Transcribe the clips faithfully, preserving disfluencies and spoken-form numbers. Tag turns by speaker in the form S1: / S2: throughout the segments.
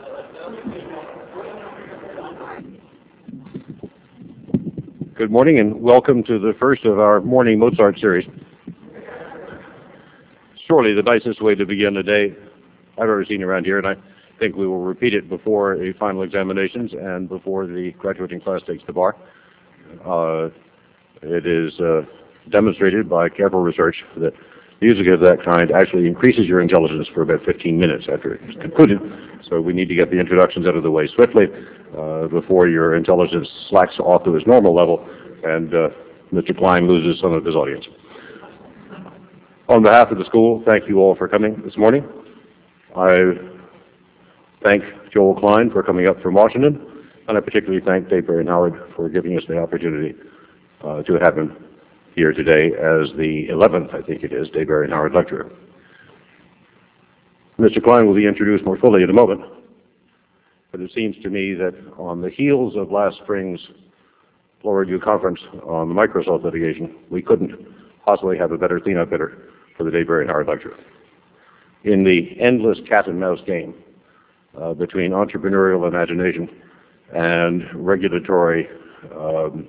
S1: Good morning and welcome to the first of our morning Mozart series. Surely the nicest way to begin a day I've ever seen around here, and I think we will repeat it before the final examinations and before the graduating class takes the bar. Uh, it is uh, demonstrated by careful research that music of that kind actually increases your intelligence for about fifteen minutes after it's concluded. So we need to get the introductions out of the way swiftly uh, before your intelligence slacks off to its normal level and uh, Mister Klein loses some of his audience. On behalf of the school, thank you all for coming this morning. I thank Joel Klein for coming up from Washington, and I particularly thank Dave Baron-Howard for giving us the opportunity uh, to have him here today as the eleventh, I think it is, Dave Baron-Howard lecturer. Mister Klein will be introduced more fully in a moment, but it seems to me that on the heels of last spring's Florida U conference on the Microsoft litigation, we couldn't possibly have a better cleanup hitter for the Dave Baron-Howard lecture. In the endless cat and mouse game uh, between entrepreneurial imagination and regulatory um,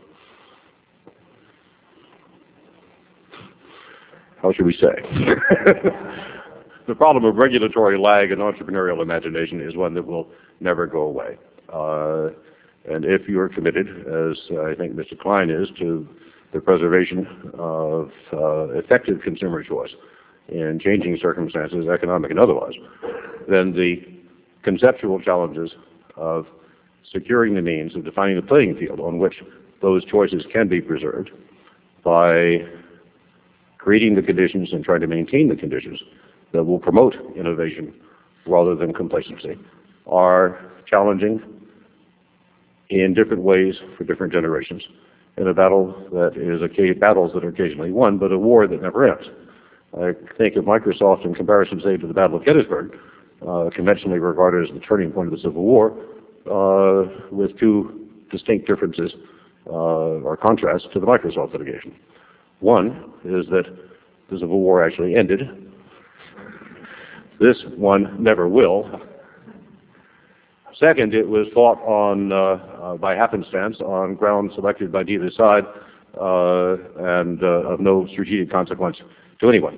S1: how should we say? The problem of regulatory lag and entrepreneurial imagination is one that will never go away. Uh, and if you are committed, as I think Mister Klein is, to the preservation of uh, effective consumer choice in changing circumstances, economic and otherwise, then the conceptual challenges of securing the means of defining the playing field on which those choices can be preserved by creating the conditions and trying to maintain the conditions that will promote innovation rather than complacency are challenging in different ways for different generations in a battle that is a battles that are occasionally won, but a war that never ends. I think of Microsoft in comparison, say, to the Battle of Gettysburg, uh, conventionally regarded as the turning point of the Civil War, uh, with two distinct differences uh, or contrasts to the Microsoft litigation. One is that the Civil War actually ended. This one never will. Second, it was fought on uh, uh, by happenstance on ground selected by neither side uh, and uh, of no strategic consequence to anyone.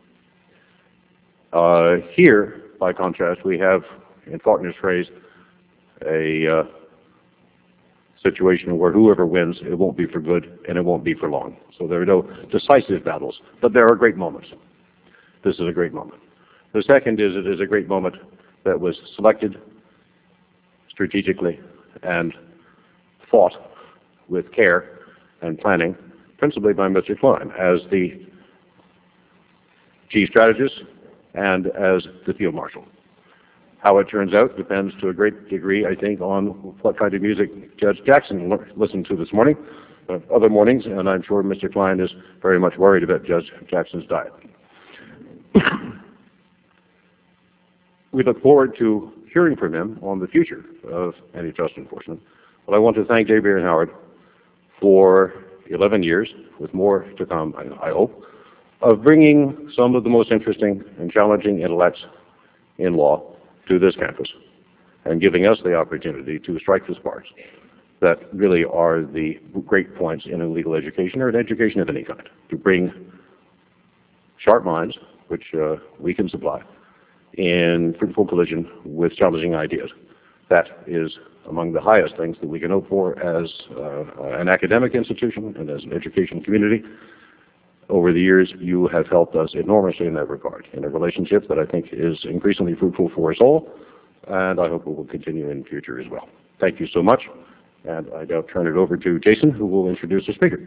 S1: Uh, here, by contrast, we have, in Faulkner's phrase, a uh, situation where whoever wins, it won't be for good and it won't be for long. So there are no decisive battles, but there are great moments. This is a great moment. The second is it is a great moment that was selected strategically and fought with care and planning, principally by Mister Klein as the chief strategist and as the field marshal. How it turns out depends to a great degree, I think, on what kind of music Judge Jackson listened to this morning, uh, other mornings, and I'm sure Mister Klein is very much worried about Judge Jackson's diet. We look forward to hearing from him on the future of antitrust enforcement. But I want to thank Dave Baron-Howard for eleven years, with more to come, I, I hope, of bringing some of the most interesting and challenging intellects in law to this campus and giving us the opportunity to strike the sparks that really are the great points in a legal education or an education of any kind, to bring sharp minds, which uh, we can supply, in fruitful collision with challenging ideas. That is among the highest things that we can hope for as uh, an academic institution and as an education community. Over the years, you have helped us enormously in that regard, in a relationship that I think is increasingly fruitful for us all, and I hope it will continue in the future as well. Thank you so much, and I now turn it over to Jason, who will introduce the speaker.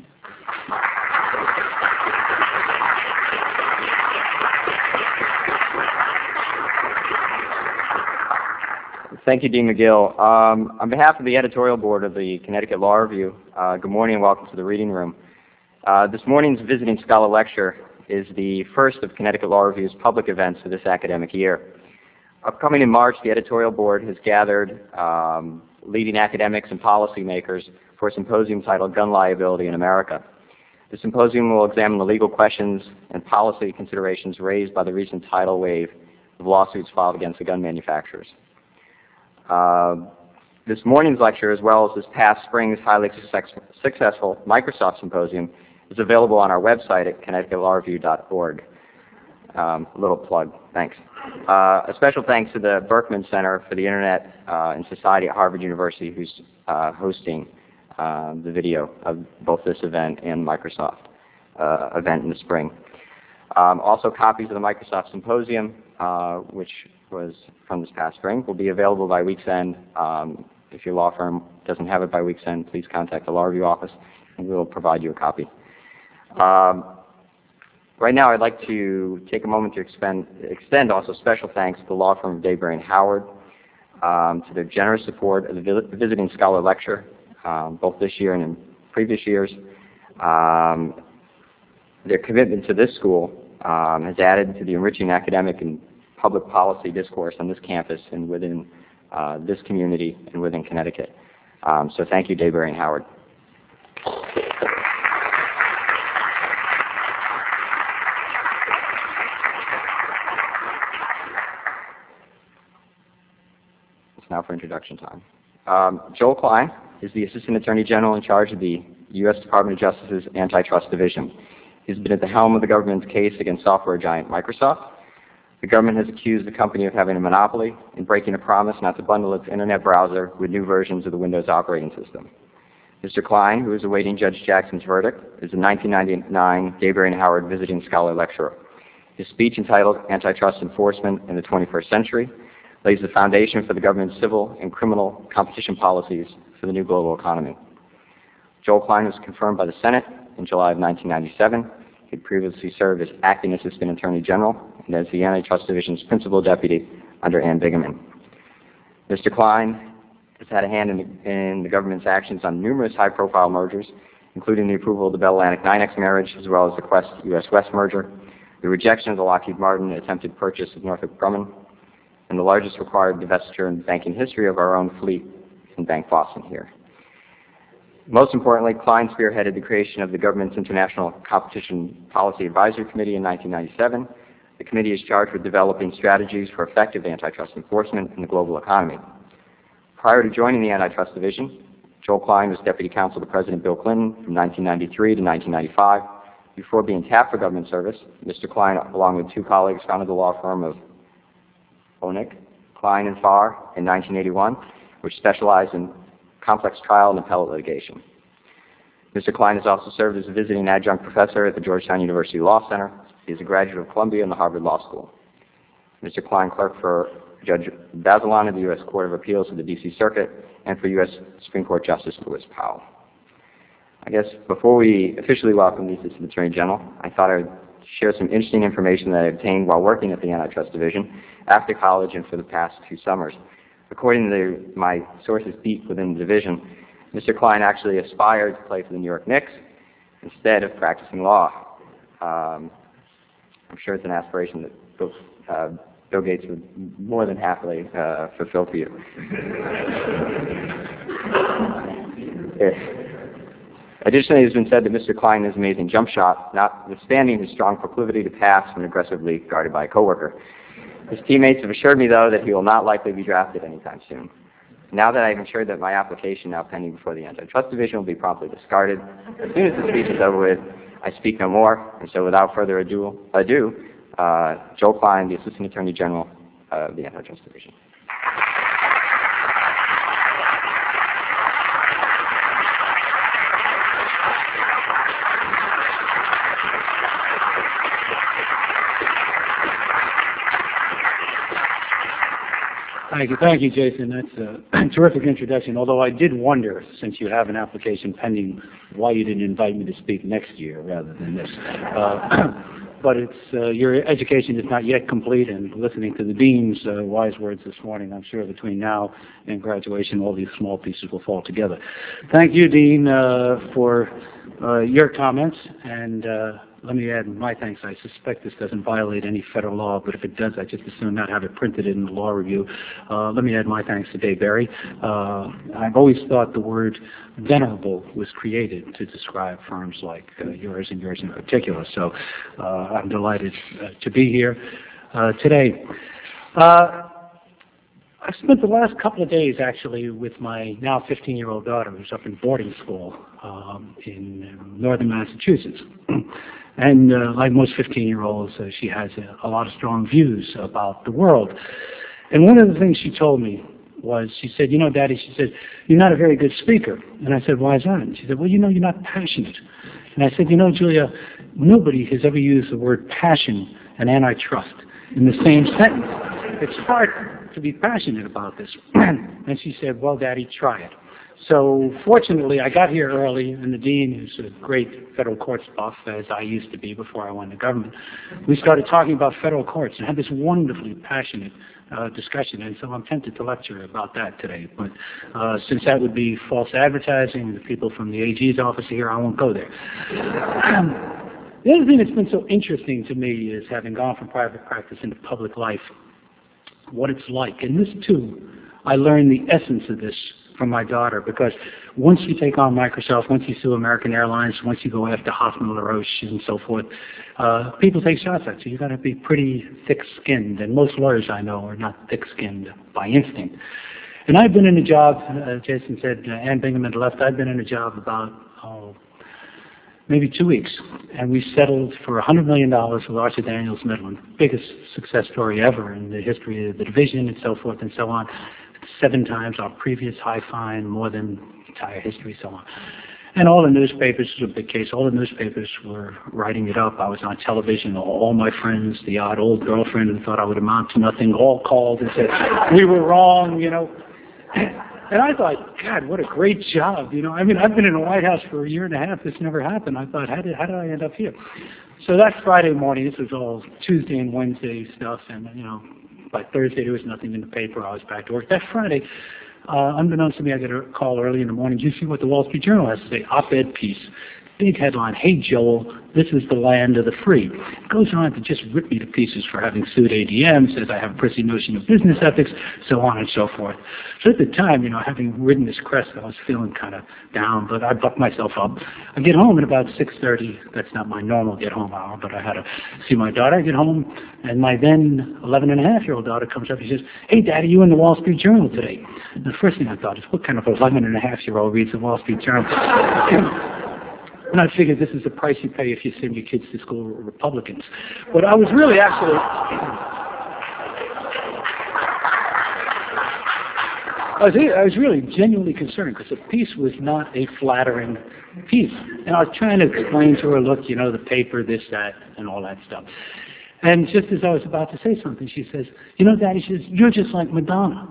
S2: Thank you, Dean McGill. Um, on behalf of the editorial board of the Connecticut Law Review, uh, good morning and welcome to the reading room. Uh, this morning's Visiting Scholar Lecture is the first of Connecticut Law Review's public events for this academic year. Upcoming in March, the editorial board has gathered um, leading academics and policymakers for a symposium titled Gun Liability in America. The symposium will examine the legal questions and policy considerations raised by the recent tidal wave of lawsuits filed against the gun manufacturers. Uh, this morning's lecture, as well as this past spring's highly success successful Microsoft Symposium, is available on our website at connecticut law review dot org. Um, a little plug, thanks. Uh, a special thanks to the Berkman Center for the Internet uh, and Society at Harvard University, who's uh, hosting uh, the video of both this event and Microsoft uh, event in the spring. Um, also, copies of the Microsoft Symposium, uh, which was from this past spring, will be available by week's end. Um, if your law firm doesn't have it by week's end, please contact the Law Review office, and we will provide you a copy. Um, right now, I'd like to take a moment to expend, extend also special thanks to the law firm of Dayberry and Howard um, to their generous support of the Visiting Scholar Lecture, um, both this year and in previous years. Um, their commitment to this school um, has added to the enriching academic and public policy discourse on this campus and within uh, this community and within Connecticut. Um, so thank you, Dayberry and Howard. Now for introduction time. Um, Joel Klein is the Assistant Attorney General in charge of the U S Department of Justice's Antitrust Division. He's been at the helm of the government's case against software giant Microsoft. The government has accused the company of having a monopoly and breaking a promise not to bundle its Internet browser with new versions of the Windows operating system. Mister Klein, who is awaiting Judge Jackson's verdict, is a nineteen ninety-nine Dayberry and Howard Visiting Scholar Lecturer. His speech, entitled Antitrust Enforcement in the twenty-first Century, lays the foundation for the government's civil and criminal competition policies for the new global economy. Joel Klein was confirmed by the Senate in July of nineteen ninety-seven. He had previously served as acting Assistant Attorney General and as the Antitrust Division's Principal Deputy under Ann Bigeman. Mister Klein has had a hand in the, in the government's actions on numerous high-profile mergers, including the approval of the Bell Atlantic NYNEX marriage, as well as the Quest U S West merger, the rejection of the Lockheed Martin attempted purchase of Northrop Grumman, and the largest required divestiture in banking history of our own fleet in Bank Boston here. Most importantly, Klein spearheaded the creation of the government's International Competition Policy Advisory Committee in nineteen ninety-seven. The committee is charged with developing strategies for effective antitrust enforcement in the global economy. Prior to joining the Antitrust Division, Joel Klein was Deputy Counsel to President Bill Clinton from nineteen ninety-three to nineteen ninety-five. Before being tapped for government service, Mister Klein, along with two colleagues, founded the law firm of Honig, Klein and Farr in nineteen eighty-one, which specialized in complex trial and appellate litigation. Mister Klein has also served as a visiting adjunct professor at the Georgetown University Law Center. He is a graduate of Columbia and the Harvard Law School. Mister Klein clerked for Judge Bazelon of the U S Court of Appeals of the D C Circuit and for U S Supreme Court Justice Lewis Powell. I guess before we officially welcome the Assistant Attorney General, I thought I would share some interesting information that I obtained while working at the Antitrust Division after college and for the past two summers. According to my sources deep within the division, Mister Klein actually aspired to play for the New York Knicks instead of practicing law. Um, I'm sure it's an aspiration that Bill, uh, Bill Gates would more than happily uh, fulfill for you. Additionally, it has been said that Mister Klein is an amazing jump shot, notwithstanding his strong proclivity to pass when aggressively guarded by a coworker. His teammates have assured me, though, that he will not likely be drafted anytime soon. Now that I've ensured that my application, now pending before the Antitrust Division, will be promptly discarded, as soon as the speech is over with, I speak no more. And so without further ado, ado uh, Joel Klein, the Assistant Attorney General of the Antitrust Division.
S3: Thank you, thank you, Jason. That's a terrific introduction, although I did wonder, since you have an application pending, why you didn't invite me to speak next year rather than this. Uh, but it's, uh, your education is not yet complete, and listening to the Dean's uh, wise words this morning, I'm sure between now and graduation, all these small pieces will fall together. Thank you, Dean, uh, for uh, your comments, and uh, let me add my thanks. I suspect this doesn't violate any federal law, but if it does, I just assume not have it printed in the law review. Uh, let me add my thanks to Dayberry. Uh, I've always thought the word venerable was created to describe firms like uh, yours and yours in particular. So uh, I'm delighted uh, to be here uh, today. Uh, I spent the last couple of days actually with my now fifteen-year-old daughter who's up in boarding school um, in northern Massachusetts. And uh, like most fifteen-year-olds, uh, she has a, a lot of strong views about the world. And one of the things she told me was, she said, you know, Daddy, she said, you're not a very good speaker. And I said, why is that? And she said, well, you know, you're not passionate. And I said, you know, Julia, nobody has ever used the word passion and antitrust in the same sentence. It's hard to be passionate about this. And she said, well, Daddy, try it. So fortunately, I got here early, and the dean, who's a great federal courts buff, as I used to be before I went to government, we started talking about federal courts and had this wonderfully passionate uh, discussion. And so I'm tempted to lecture about that today. But uh, since that would be false advertising, the people from the A G's office here, I won't go there. The other thing that's been so interesting to me is, having gone from private practice into public life, what it's like. And this, too, I learned the essence of this from my daughter, because once you take on Microsoft, once you sue American Airlines, once you go after Hoffman LaRoche and so forth, uh, people take shots at you. You've got to be pretty thick-skinned, and most lawyers I know are not thick-skinned by instinct. And I've been in a job, uh, Jason said, uh, Ann Bingham had left, I've been in a job about, oh, maybe two weeks, and we settled for one hundred million dollars with Archer Daniels Midland, biggest success story ever in the history of the division and so forth and so on. Seven times our previous high fine, more than entire history, so on. And all the newspapers, it was a big case, all the newspapers were writing it up. I was on television, all my friends, the odd old girlfriend who thought I would amount to nothing, all called and said, we were wrong, you know. And I thought, God, what a great job, you know. I mean, I've been in the White House for a year and a half. This never happened. I thought, how did, how did I end up here? So that Friday morning, this was all Tuesday and Wednesday stuff, and, you know, by Thursday, there was nothing in the paper. I was back to work. That Friday, uh, unbeknownst to me, I got a call early in the morning. Do you see what the Wall Street Journal has to say? Op-ed piece. Big headline, hey, Joel, this is the land of the free. It goes on to just rip me to pieces for having sued A D M, says I have a prissy notion of business ethics, so on and so forth. So at the time, you know, having ridden this crest, I was feeling kind of down, but I bucked myself up. I get home at about six thirty. That's not my normal get-home hour, but I had to see my daughter. I get home, and my then eleven and a half year old daughter comes up and says, hey, Daddy, you in the Wall Street Journal today? And the first thing I thought is, what kind of eleven and a half year old reads the Wall Street Journal? And I figured this is the price you pay if you send your kids to school with Republicans. But I was really actually, I was, I was really genuinely concerned, because the piece was not a flattering piece. And I was trying to explain to her, look, you know, the paper, this, that, and all that stuff. And just as I was about to say something, she says, you know, Daddy, she says, you're just like Madonna.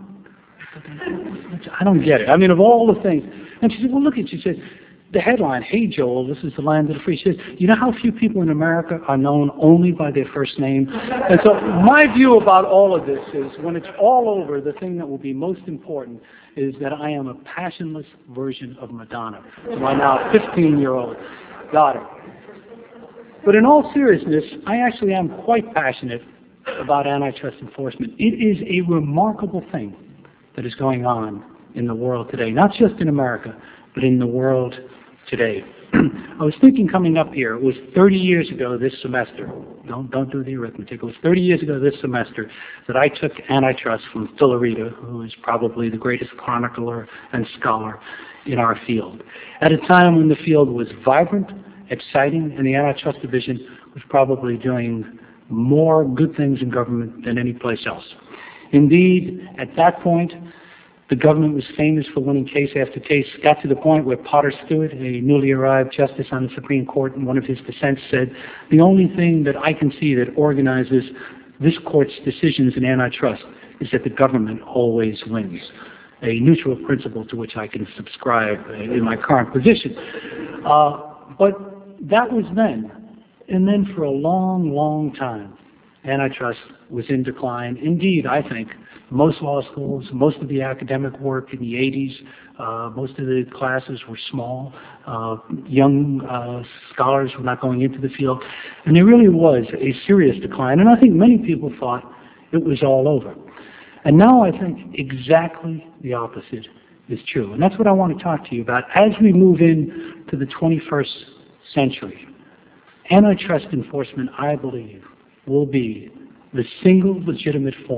S3: I don't get it. I mean, of all the things. And she said, well, look at, she said, the headline, hey, Joel, this is the land of the free. She says, you know how few people in America are known only by their first name? And so my view about all of this is, when it's all over, the thing that will be most important is that I am a passionless version of Madonna to my now fifteen-year-old daughter. But in all seriousness, I actually am quite passionate about antitrust enforcement. It is a remarkable thing that is going on in the world today, not just in America, but in the world today. I was thinking coming up here, it was thirty years ago this semester, don't, don't do the arithmetic, it was thirty years ago this semester that I took antitrust from Phil Arita, who is probably the greatest chronicler and scholar in our field, at a time when the field was vibrant, exciting, and the antitrust division was probably doing more good things in government than any place else. Indeed, at that point, the government was famous for winning case after case. Got to the point where Potter Stewart, a newly arrived justice on the Supreme Court, in one of his dissents said, the only thing that I can see that organizes this court's decisions in antitrust is that the government always wins. A neutral principle to which I can subscribe in my current position. Uh, but that was then. And then for a long, long time, antitrust was in decline. Indeed, I think most law schools, most of the academic work in the eighties, uh, most of the classes were small. Uh, young uh, scholars were not going into the field. And there really was a serious decline. And I think many people thought it was all over. And now I think exactly the opposite is true. And that's what I want to talk to you about. As we move into the twenty-first century, antitrust enforcement, I believe, will be the single legitimate form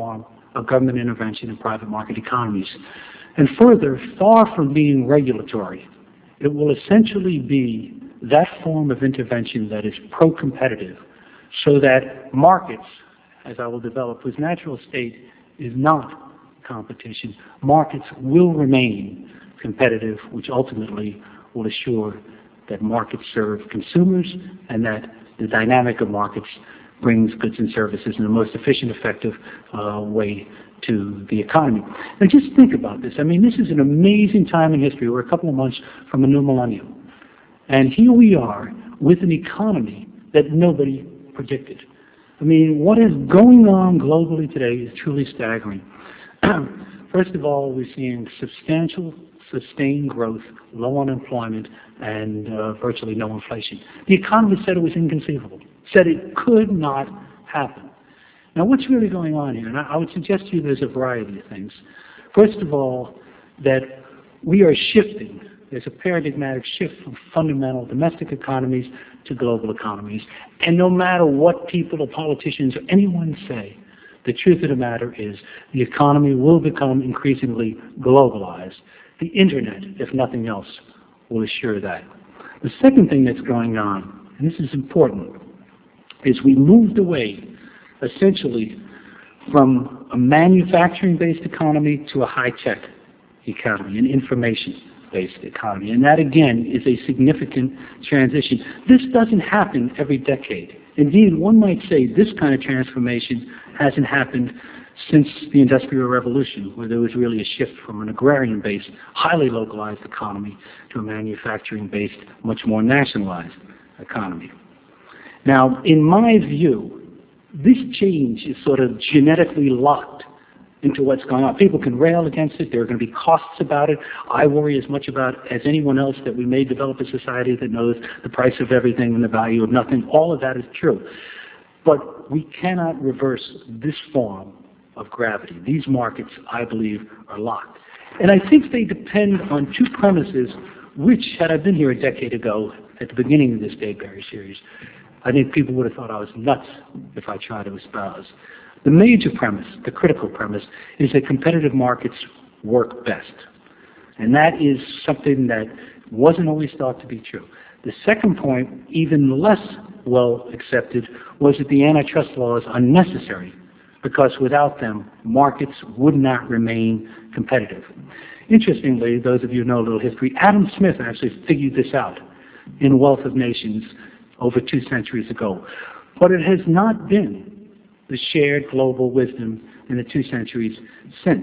S3: of government intervention in private market economies. And further, far from being regulatory, it will essentially be that form of intervention that is pro-competitive, so that markets, as I will develop, whose natural state is not competition, markets will remain competitive, which ultimately will assure that markets serve consumers and that the dynamic of markets brings goods and services in the most efficient, effective uh, way to the economy. Now just think about this. I mean, this is an amazing time in history. We're a couple of months from a new millennium. And here we are with an economy that nobody predicted. I mean, what is going on globally today is truly staggering. First of all, we're seeing substantial, sustained growth, low unemployment, and uh, virtually no inflation. The economists said it was inconceivable, said it could not happen. Now, what's really going on here? And I, I would suggest to you there's a variety of things. First of all, that we are shifting. There's a paradigmatic shift from fundamental domestic economies to global economies. And no matter what people or politicians or anyone say, the truth of the matter is the economy will become increasingly globalized. The Internet, if nothing else, will assure that. The second thing that's going on, and this is important, is we moved away essentially from a manufacturing-based economy to a high-tech economy, an information-based economy. And that, again, is a significant transition. This doesn't happen every decade. Indeed, one might say this kind of transformation hasn't happened since the Industrial Revolution, where there was really a shift from an agrarian-based, highly localized economy to a manufacturing-based, much more nationalized economy. Now, in my view, this change is sort of genetically locked into what's going on. People can rail against it. There are going to be costs about it. I worry as much about as anyone else that we may develop a society that knows the price of everything and the value of nothing. All of that is true. But we cannot reverse this form of gravity. These markets, I believe, are locked. And I think they depend on two premises, which, had I been here a decade ago at the beginning of this Dayberry series, I think people would have thought I was nuts if I tried to espouse. The major premise, the critical premise, is that competitive markets work best. And that is something that wasn't always thought to be true. The second point, even less well accepted, was that the antitrust laws are necessary, because without them, markets would not remain competitive. Interestingly, those of you who know a little history, Adam Smith actually figured this out in Wealth of Nations over two centuries ago. But it has not been the shared global wisdom in the two centuries since.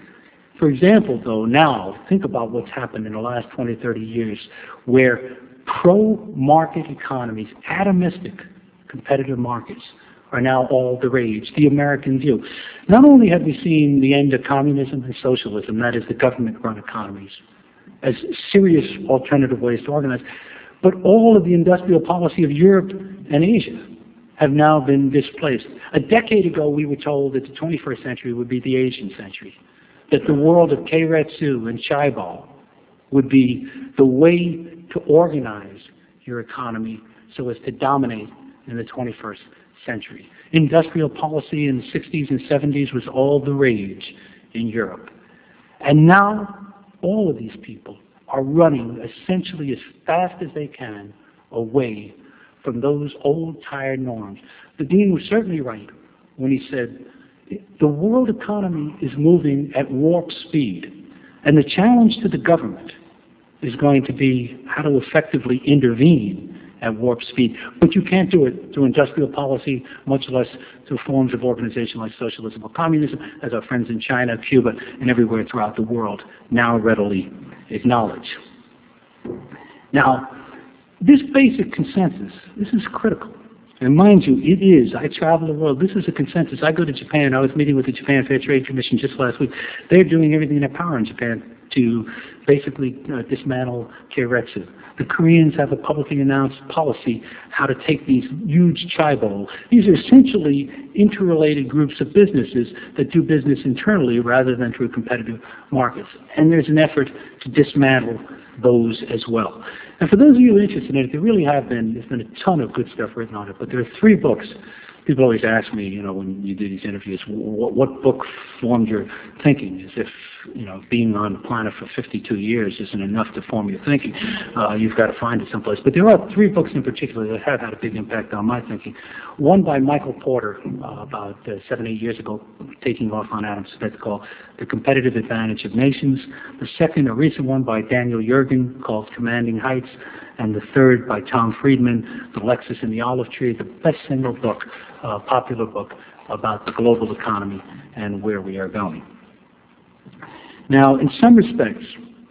S3: For example, though, now, think about what's happened in the last twenty, thirty years, where pro-market economies, atomistic competitive markets, are now all the rage, the American view. Not only have we seen the end of communism and socialism, that is the government-run economies, as serious alternative ways to organize, but all of the industrial policy of Europe and Asia have now been displaced. A decade ago, we were told that the twenty-first century would be the Asian century, that the world of Keiretsu and Chaibal would be the way to organize your economy so as to dominate in the twenty-first century. Industrial policy in the sixties and seventies was all the rage in Europe. And now, all of these people are running essentially as fast as they can away from those old, tired norms. The dean was certainly right when he said, the world economy is moving at warp speed, and the challenge to the government is going to be how to effectively intervene at warp speed. But you can't do it through industrial policy, much less through forms of organization like socialism or communism, as our friends in China, Cuba, and everywhere throughout the world now readily acknowledge. Now, this basic consensus, this is critical. And mind you, it is. I travel the world. This is a consensus. I go to Japan. I was meeting with the Japan Fair Trade Commission just last week. They're doing everything in their power in Japan to basically uh, dismantle Keiretsu. The Koreans have a publicly announced policy how to take these huge chaebol. These are essentially interrelated groups of businesses that do business internally rather than through competitive markets. And there's an effort to dismantle those as well. And for those of you interested in it, there really have been, there's been a ton of good stuff written on it, but there are three books people always ask me, you know, when you do these interviews, what, what book formed your thinking? As if, you know, being on the planet for fifty-two years isn't enough to form your thinking. Uh, you've got to find it someplace. But there are three books in particular that have had a big impact on my thinking. One by Michael Porter, uh, about uh, seven, eight years ago, taking off on Adam Smith, called The Competitive Advantage of Nations. The second, a recent one by Daniel Yergin, called Commanding Heights. And the third by Tom Friedman, The Lexus and the Olive Tree, the best single book, uh, popular book about the global economy and where we are going. Now, in some respects,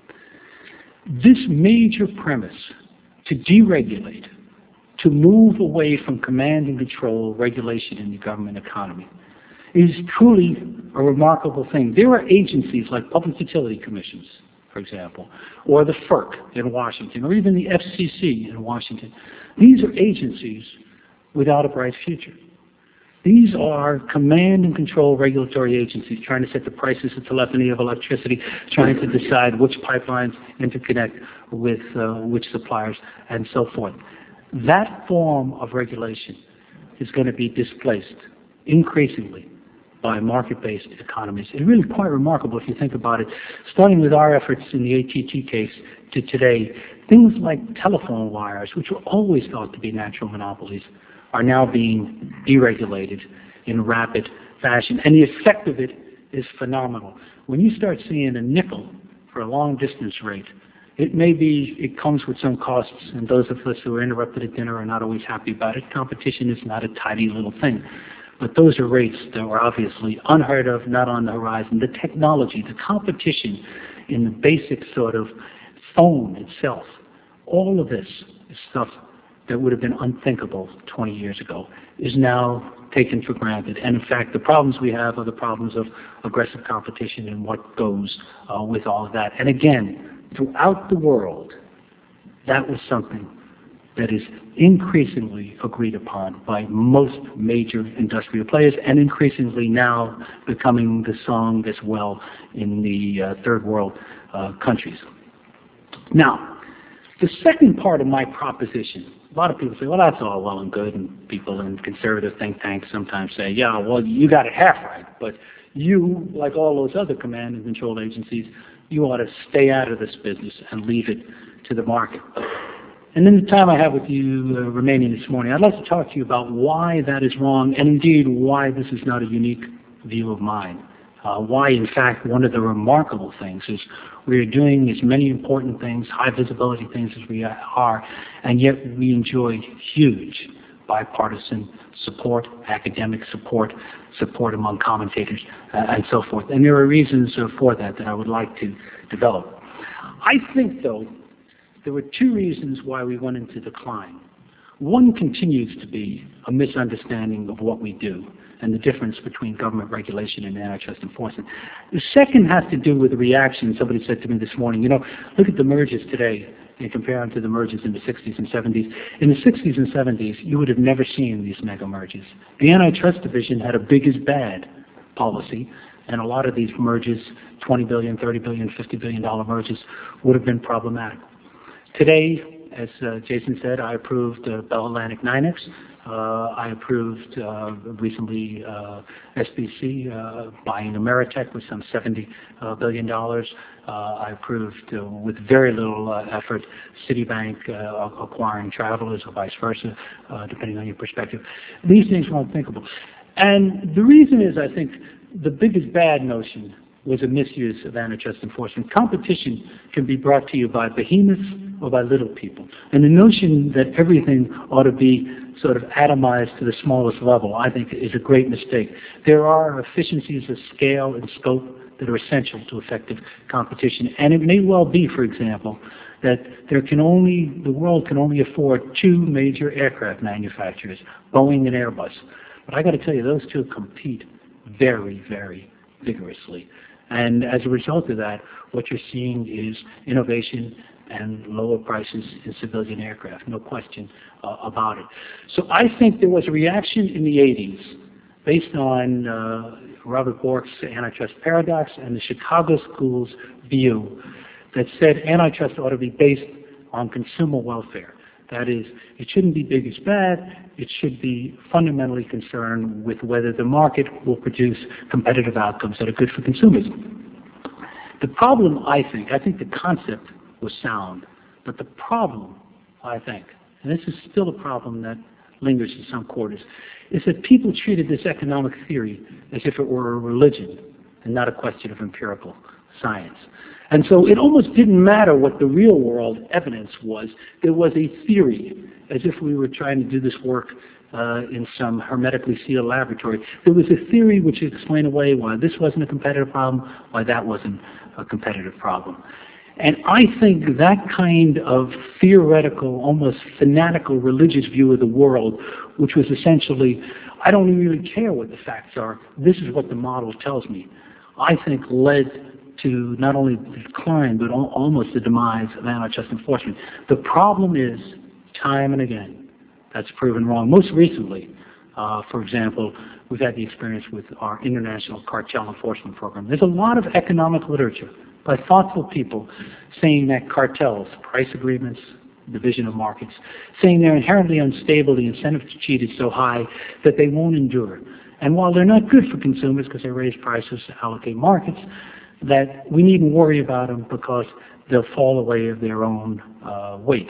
S3: this major premise to deregulate, to move away from command and control, regulation in the government economy, is truly a remarkable thing. There are agencies like public utility commissions, for example, or the F E R C in Washington, or even the F C C in Washington. These are agencies without a bright future. These are command and control regulatory agencies trying to set the prices of telephony, of electricity, trying to decide which pipelines interconnect with uh, which suppliers, and so forth. That form of regulation is going to be displaced increasingly by market-based economies. It's really quite remarkable if you think about it. Starting with our efforts in the A T T case to today, things like telephone wires, which were always thought to be natural monopolies, are now being deregulated in rapid fashion. And the effect of it is phenomenal. When you start seeing a nickel for a long-distance rate, it may be, it comes with some costs, and those of us who are interrupted at dinner are not always happy about it. Competition is not a tidy little thing. But those are rates that were obviously unheard of, not on the horizon. The technology, the competition in the basic sort of phone itself, all of this is stuff that would have been unthinkable twenty years ago, is now taken for granted. And in fact, the problems we have are the problems of aggressive competition and what goes uh, with all of that. And again, throughout the world, that was something that is increasingly agreed upon by most major industrial players, and increasingly now becoming the song as well in the uh, third world uh, countries. Now, the second part of my proposition, a lot of people say, well, that's all well and good, and people in conservative think tanks sometimes say, yeah, well, you got it half right, but you, like all those other command and control agencies, you ought to stay out of this business and leave it to the market. And in the time I have with you uh, remaining this morning, I'd like to talk to you about why that is wrong, and indeed why this is not a unique view of mine. Uh, why, in fact, one of the remarkable things is we are doing as many important things, high visibility things as we are, and yet we enjoy huge bipartisan support, academic support, support among commentators, uh, and so forth. And there are reasons uh, for that that I would like to develop. I think, though, there were two reasons why we went into decline. One continues to be a misunderstanding of what we do and the difference between government regulation and antitrust enforcement. The second has to do with the reaction. Somebody said to me this morning, you know, look at the mergers today and compare them to the mergers in the sixties and seventies. In the sixties and seventies, you would have never seen these mega mergers. The antitrust division had a big is bad policy, and a lot of these mergers, twenty billion dollars, thirty billion dollars, fifty billion dollars mergers, would have been problematic. Today, as uh, Jason said, I approved uh, Bell Atlantic NYNEX. Uh, I approved uh, recently uh, S B C uh, buying Ameritech with some seventy billion dollars. Uh, I approved, uh, with very little uh, effort, Citibank uh, acquiring Travelers or vice versa, uh, depending on your perspective. These things were unthinkable. And the reason is, I think, the biggest bad notion was a misuse of antitrust enforcement. Competition can be brought to you by behemoths or by little people. And the notion that everything ought to be sort of atomized to the smallest level, I think, is a great mistake. There are efficiencies of scale and scope that are essential to effective competition. And it may well be, for example, that there can only, the world can only afford two major aircraft manufacturers, Boeing and Airbus. But I got to tell you, those two compete very, very vigorously. And as a result of that, what you're seeing is innovation and lower prices in civilian aircraft, no question uh, about it. So I think there was a reaction in the eighties based on uh, Robert Bork's antitrust paradox and the Chicago School's view that said antitrust ought to be based on consumer welfare, That is, it shouldn't be big is bad. It should be fundamentally concerned with whether the market will produce competitive outcomes that are good for consumers. The problem, I think, I think the concept was sound, but the problem, I think, and this is still a problem that lingers in some quarters, is that people treated this economic theory as if it were a religion and not a question of empirical science. And so it almost didn't matter what the real world evidence was. There was a theory, as if we were trying to do this work uh, in some hermetically sealed laboratory. There was a theory which explained away why this wasn't a competitive problem, why that wasn't a competitive problem. And I think that kind of theoretical, almost fanatical religious view of the world, which was essentially, I don't really care what the facts are, this is what the model tells me, I think led to not only the decline, but al almost the demise of antitrust enforcement. The problem is, time and again, that's proven wrong. Most recently, uh, for example, we've had the experience with our international cartel enforcement program. There's a lot of economic literature by thoughtful people saying that cartels, price agreements, division of markets, saying they're inherently unstable, the incentive to cheat is so high that they won't endure. And while they're not good for consumers because they raise prices to allocate markets, that we needn't worry about them because they'll fall away of their own uh, weight.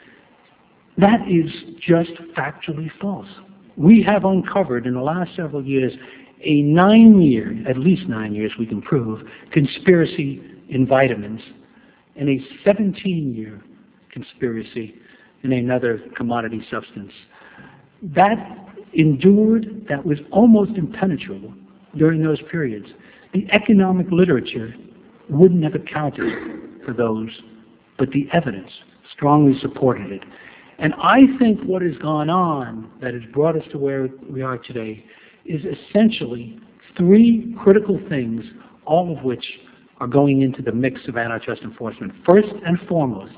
S3: That is just factually false. We have uncovered in the last several years a nine-year, at least nine years we can prove, conspiracy in vitamins and a seventeen-year conspiracy in another commodity substance. That endured, that was almost impenetrable during those periods. The economic literature wouldn't have accounted for those, but the evidence strongly supported it. And I think what has gone on that has brought us to where we are today is essentially three critical things, all of which are going into the mix of antitrust enforcement. First and foremost,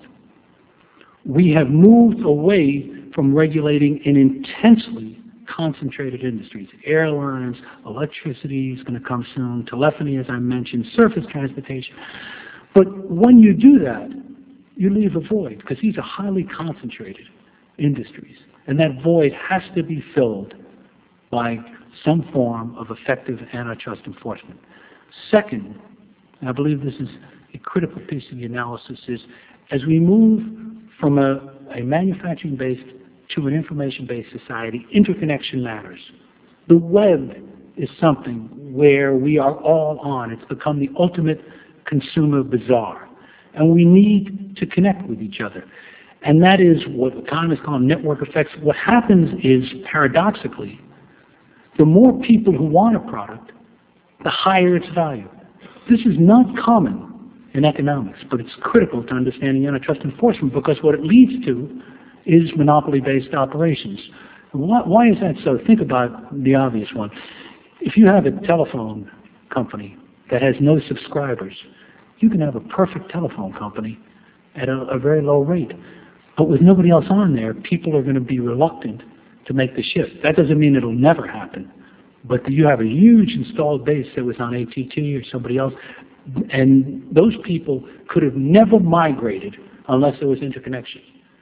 S3: we have moved away from regulating an intensely concentrated industries. Airlines, electricity is going to come soon, telephony, as I mentioned, surface transportation. But when you do that, you leave a void because these are highly concentrated industries. And that void has to be filled by some form of effective antitrust enforcement. Second, and I believe this is a critical piece of the analysis, is as we move from a, a manufacturing-based to an information-based society, interconnection matters. The web is something where we are all on. It's become the ultimate consumer bazaar. And we need to connect with each other. And that is what economists call network effects. What happens is, paradoxically, the more people who want a product, the higher its value. This is not common in economics, but it's critical to understanding antitrust enforcement because what it leads to is monopoly-based operations. Why, why is that so? Think about the obvious one. If you have a telephone company that has no subscribers, you can have a perfect telephone company at a, a very low rate. But with nobody else on there, people are going to be reluctant to make the shift. That doesn't mean it'll never happen. But you have a huge installed base that was on A T and T or somebody else, and those people could have never migrated unless there was interconnection.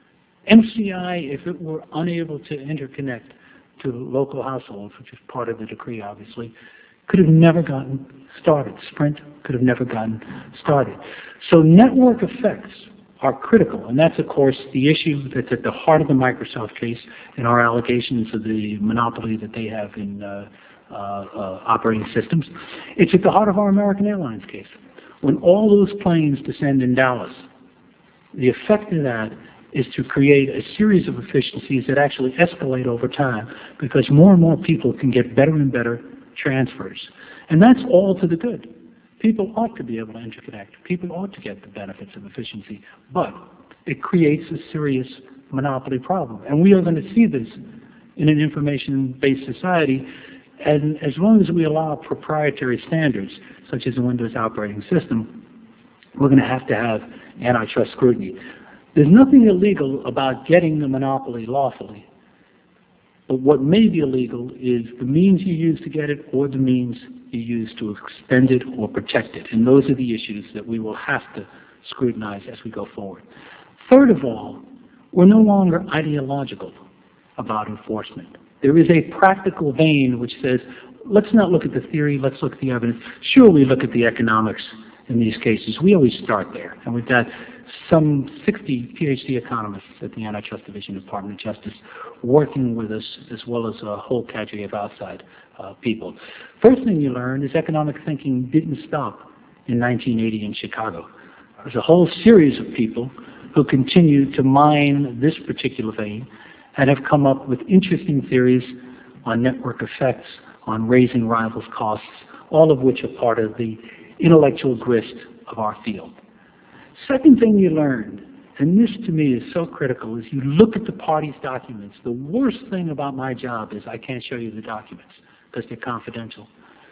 S3: M C I, if it were unable to interconnect to local households, which is part of the decree, obviously, could have never gotten started. Sprint could have never gotten started. So network effects are critical, and that's, of course, the issue that's at the heart of the Microsoft case and our allegations of the monopoly that they have in uh, uh, uh, operating systems. It's at the heart of our American Airlines case. When all those planes descend in Dallas, the effect of that is to create a series of efficiencies that actually escalate over time because more and more people can get better and better transfers. And that's all to the good. People ought to be able to interconnect. People ought to get the benefits of efficiency. But it creates a serious monopoly problem. And we are going to see this in an information-based society. And as long as we allow proprietary standards, such as the Windows operating system, we're going to have to have antitrust scrutiny. There's nothing illegal about getting the monopoly lawfully. But what may be illegal is the means you use to get it or the means you use to extend it or protect it. And those are the issues that we will have to scrutinize as we go forward. Third of all, We're no longer ideological about enforcement. There is a practical vein which says, let's not look at the theory, let's look at the evidence. Sure, we look at the economics in these cases. We always start there. And we've got some sixty PhD economists at the Antitrust Division of the Department of Justice working with us, as well as a whole cadre of outside uh, people. First thing you learn is economic thinking didn't stop in nineteen eighty in Chicago. There's a whole series of people who continue to mine this particular vein and have come up with interesting theories on network effects, on raising rivals' costs, all of which are part of the intellectual grist of our field. Second thing you learn, and this to me is so critical, is you look at the parties' documents. The worst thing about my job is I can't show you the documents because they're confidential.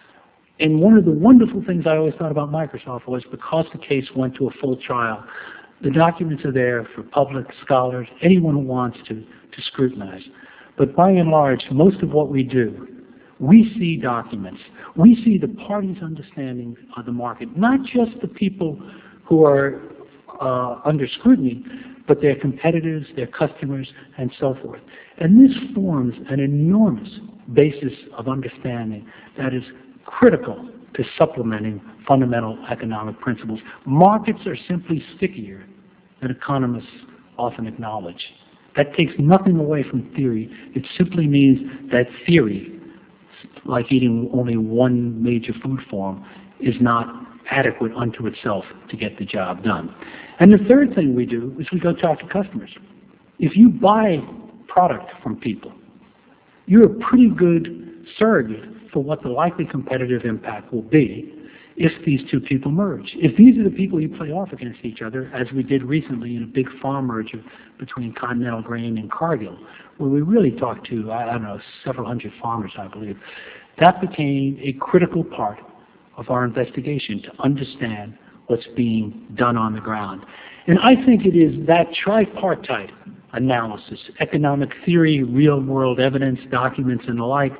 S3: And one of the wonderful things I always thought about Microsoft was because the case went to a full trial, the documents are there for public, scholars, anyone who wants to, to scrutinize. But by and large, most of what we do, we see documents. We see the parties' understanding of the market, not just the people who are uh, under scrutiny, but their competitors, their customers, and so forth. And this forms an enormous basis of understanding that is critical to supplementing fundamental economic principles. Markets are simply stickier than economists often acknowledge. That takes nothing away from theory. It simply means that theory, like eating only one major food form, is not adequate unto itself to get the job done. And the third thing we do is we go talk to customers. If you buy product from people, you're a pretty good surrogate for what the likely competitive impact will be if these two people merge. If these are the people you play off against each other, as we did recently in a big farm merger between Continental Grain and Cargill, where we really talked to, I don't know, several hundred farmers, I believe, that became a critical part of our investigation to understand what's being done on the ground. And I think it is that tripartite analysis, economic theory, real-world evidence, documents, and the like,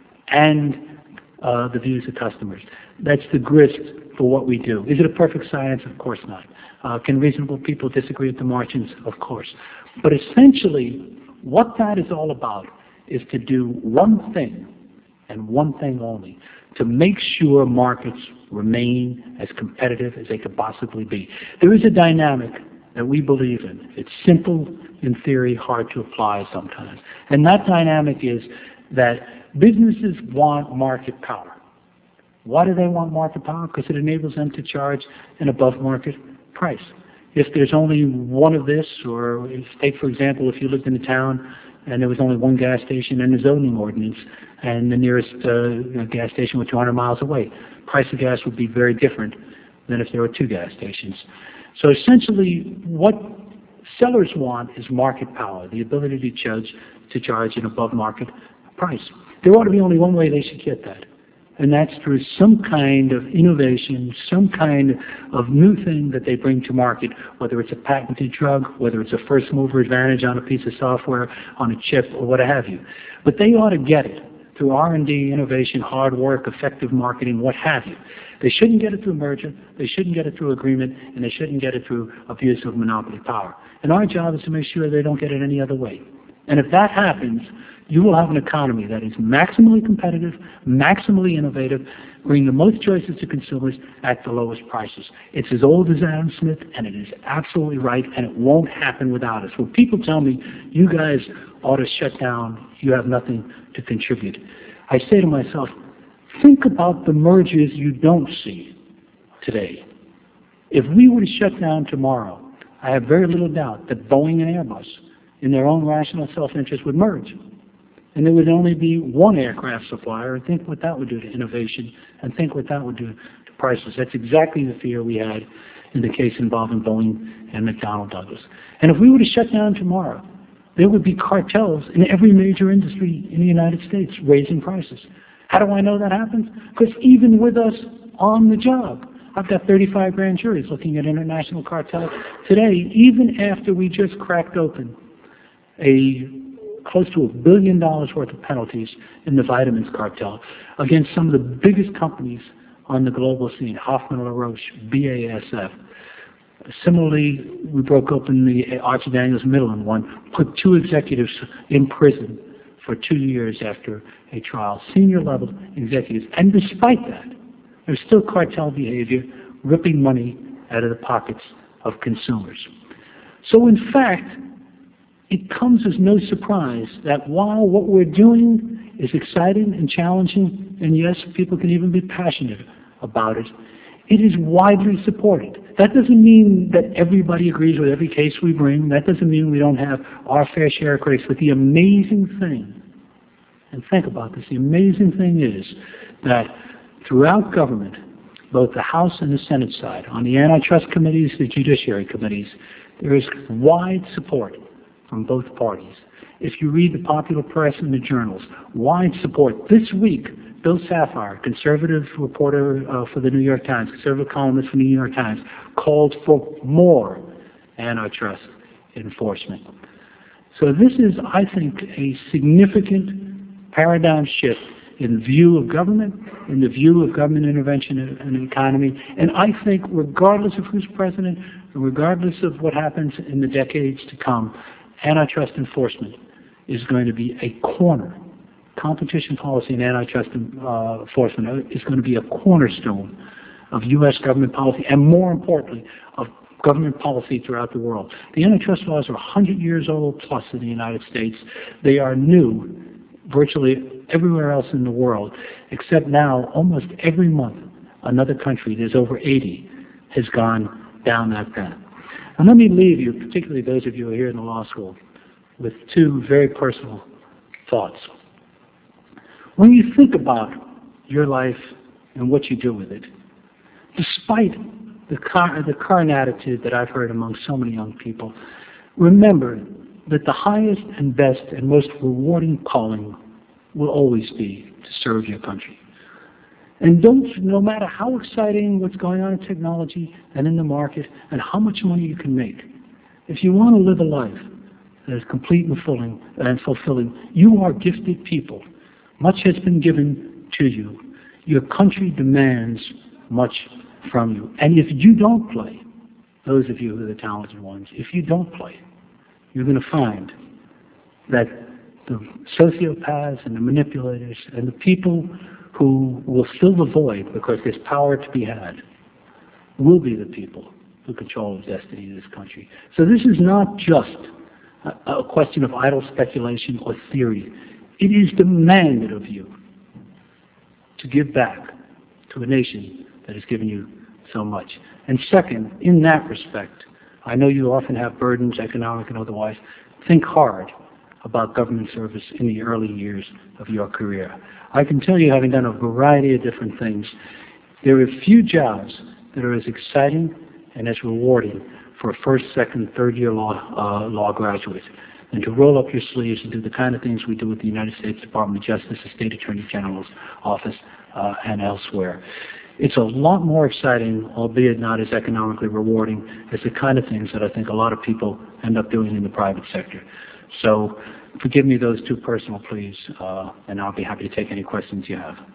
S3: and uh, the views of customers. That's the grist for what we do. Is it a perfect science? Of course not. Uh, can reasonable people disagree at the margins? Of course. But essentially, what that is all about is to do one thing, and one thing only, to make sure markets remain as competitive as they could possibly be. There is a dynamic that we believe in. It's simple in theory, hard to apply sometimes. And that dynamic is that businesses want market power. Why do they want market power? Because it enables them to charge an above-market price. If there's only one of this, or if, take, for example, if you lived in a town and there was only one gas station and a zoning ordinance, and the nearest uh, gas station was two hundred miles away, price of gas would be very different than if there were two gas stations. So essentially, what sellers want is market power, the ability to judge, to charge an above-market price. There ought to be only one way they should get that, and that's through some kind of innovation, some kind of new thing that they bring to market, whether it's a patented drug, whether it's a first-mover advantage on a piece of software, on a chip, or what have you. But they ought to get it through R and D, innovation, hard work, effective marketing, what have you. They shouldn't get it through merger, they shouldn't get it through agreement, and they shouldn't get it through abuse of monopoly power. And our job is to make sure they don't get it any other way. And if that happens, you will have an economy that is maximally competitive, maximally innovative, bringing the most choices to consumers at the lowest prices. It's as old as Adam Smith, and it is absolutely right, and it won't happen without us. When people tell me, you guys ought to shut down, you have nothing to contribute, I say to myself, think about the mergers you don't see today. If we were to shut down tomorrow, I have very little doubt that Boeing and Airbus, in their own rational self-interest, would merge. And there would only be one aircraft supplier, and think what that would do to innovation, and think what that would do to prices. That's exactly the fear we had in the case involving Boeing and McDonnell Douglas. And if we were to shut down tomorrow, there would be cartels in every major industry in the United States raising prices. How do I know that happens? Because even with us on the job, I've got thirty-five grand juries looking at international cartels today, even after we just cracked open a close to a billion dollars worth of penalties in the vitamins cartel against some of the biggest companies on the global scene, Hoffman La Roche, B A S F, Similarly, we broke open the Archie Daniels Midland one, put two executives in prison for two years after a trial, senior level executives. And despite that, there's still cartel behavior, ripping money out of the pockets of consumers. So in fact, it comes as no surprise that while what we're doing is exciting and challenging, and yes, people can even be passionate about it, it is widely supported. That doesn't mean that everybody agrees with every case we bring. That doesn't mean we don't have our fair share of critics. But the amazing thing, and think about this, the amazing thing is that throughout government, both the House and the Senate side, on the antitrust committees, the judiciary committees, there is wide support from both parties. If you read the popular press and the journals, wide support. This week, Bill Safire, conservative reporter uh, for the New York Times, conservative columnist for the New York Times, called for more antitrust enforcement. So this is, I think, a significant paradigm shift in view of government, in the view of government intervention in the economy. And I think regardless of who's president, regardless of what happens in the decades to come, antitrust enforcement is going to be a corner. Competition policy and antitrust uh, enforcement is going to be a cornerstone of U S government policy, and more importantly, of government policy throughout the world. The antitrust laws are one hundred years old plus in the United States. They are new virtually everywhere else in the world, except now almost every month another country, there's over eighty, has gone down that path. And let me leave you, particularly those of you who are here in the law school, with two very personal thoughts. When you think about your life and what you do with it, despite the, car, the current attitude that I've heard among so many young people, remember that the highest and best and most rewarding calling will always be to serve your country. And don't, no matter how exciting what's going on in technology and in the market and how much money you can make, if you want to live a life that is complete and fulfilling, and fulfilling, you are gifted people. Much has been given to you. Your country demands much from you. And if you don't play, those of you who are the talented ones, if you don't play, you're going to find that the sociopaths and the manipulators and the people who will fill the void because there's power to be had will be the people who control the destiny of this country. So this is not just a, a question of idle speculation or theory. It is demanded of you to give back to a nation that has given you so much. And second, in that respect, I know you often have burdens, economic and otherwise. Think hard about government service in the early years of your career. I can tell you, having done a variety of different things, there are few jobs that are as exciting and as rewarding for a first, second, third year law, uh, law graduate than to roll up your sleeves and do the kind of things we do with the United States Department of Justice, the State Attorney General's office, uh, and elsewhere. It's a lot more exciting, albeit not as economically rewarding, as the kind of things that I think a lot of people end up doing in the private sector. So forgive me those two personal pleas, uh, and I'll be happy to take any questions you have.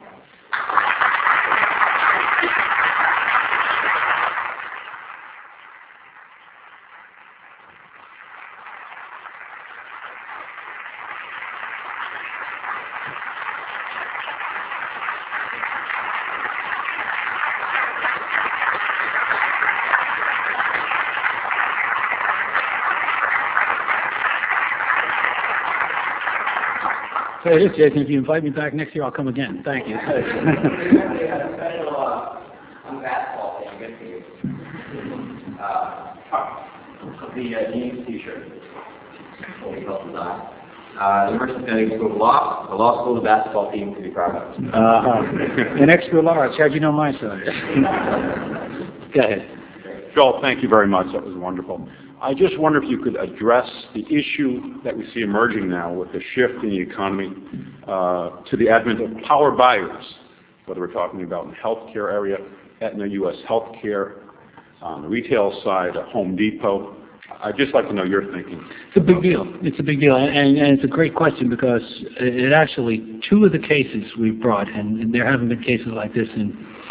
S3: Say this, Jason, if you invite me back next year, I'll come again. Thank you.
S2: We had a special uh, on basketball thing, good for you. Uh, the uh, Dean's T-shirt. What we call design. Uh, the University of Connecticut School of Law, the law school, the basketball team to be proud of.
S3: Uh-huh. An extra large. How'd you know my size? Go ahead.
S1: Joel, thank you very much. That was wonderful. I just wonder if you could address the issue that we see emerging now with the shift in the economy uh, to the advent of power buyers, whether we're talking about in the healthcare area, Aetna U S Healthcare, on the retail side, at Home Depot. I'd just like to know your thinking.
S3: It's a big deal. It's a big deal, and, and it's a great question because it actually, two of the cases we've brought, and, and there haven't been cases like this in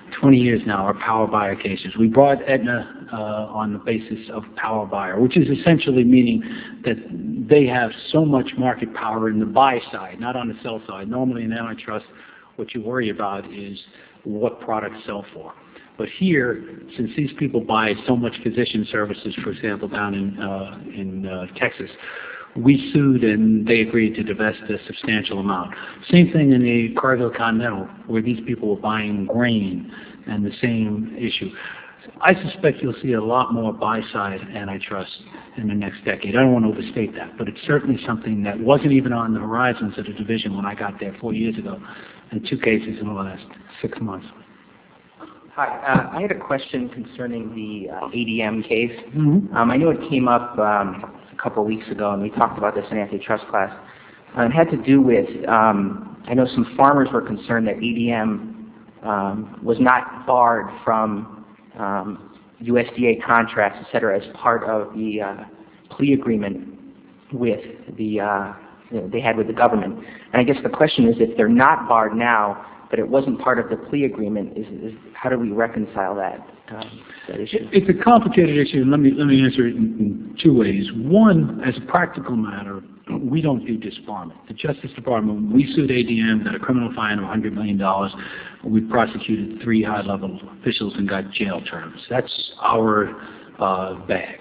S3: twenty years now, are power buyer cases. We brought Aetna uh, on the basis of power buyer, which is essentially meaning that they have so much market power in the buy side, not on the sell side. Normally in antitrust, what you worry about is what products sell for. But here, since these people buy so much physician services, for example, down in, uh, in uh, Texas, we sued and they agreed to divest a substantial amount. Same thing in the Cargill Continental, where these people were buying grain, and the same issue. I suspect you'll see a lot more buy-side antitrust in the next decade. I don't want to overstate that, but it's certainly something that wasn't even on the horizons of the division when I got there four years ago, and two cases in the last six months.
S4: Hi, uh, I had a question concerning the uh, A D M case.
S3: Mm-hmm.
S4: Um, I know it came up um, a couple of weeks ago, and we talked about this in antitrust class. Uh, it had to do with, um, I know some farmers were concerned that A D M um, was not barred from um, U S D A contracts, et cetera, as part of the uh, plea agreement with the uh, they had with the government. And I guess the question is, if they're not barred now, but it wasn't part of the plea agreement, is, is how do we reconcile that, um, that issue?
S3: It's a complicated issue, and let me, let me answer it in, in two ways. One, as a practical matter, we don't do disbarment. The Justice Department, we sued A D M, got a criminal fine of one hundred million dollars. We prosecuted three high-level officials and got jail terms. That's our uh, bag.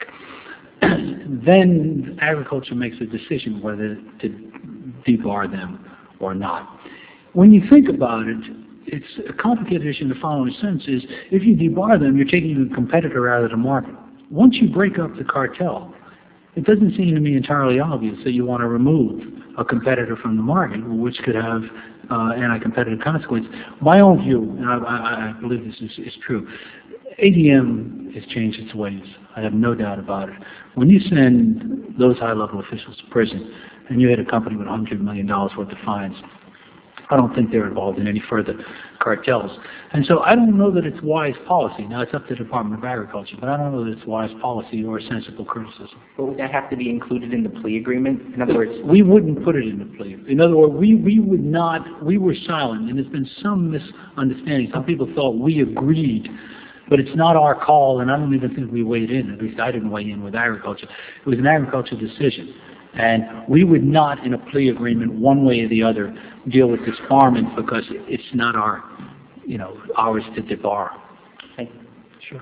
S3: Then agriculture makes a decision whether to debar them or not. When you think about it, it's a complicated issue in the following sense is, if you debar them, you're taking a competitor out of the market. Once you break up the cartel, it doesn't seem to me entirely obvious that you want to remove a competitor from the market, which could have uh, anti-competitive consequences. My own view, and I, I, I believe this is, is true, A D M has changed its ways. I have no doubt about it. When you send those high-level officials to prison, and you had a company with one hundred million dollars worth of fines, I don't think they're involved in any further cartels. And so I don't know that it's wise policy. Now, it's up to the Department of Agriculture, but I don't know that it's wise policy or sensible criticism.
S4: But would that have to be included in the plea agreement? In other words,
S3: We wouldn't put it in the plea. In other words, we, we would not, we were silent, and there's been some misunderstanding. Some people thought we agreed, but it's not our call, and I don't even think we weighed in. At least I didn't weigh in with agriculture. It was an agricultural decision. And we would not, in a plea agreement, one way or the other, deal with disbarment because it's not our, you know, ours to debar.
S4: thank you.
S3: Sure.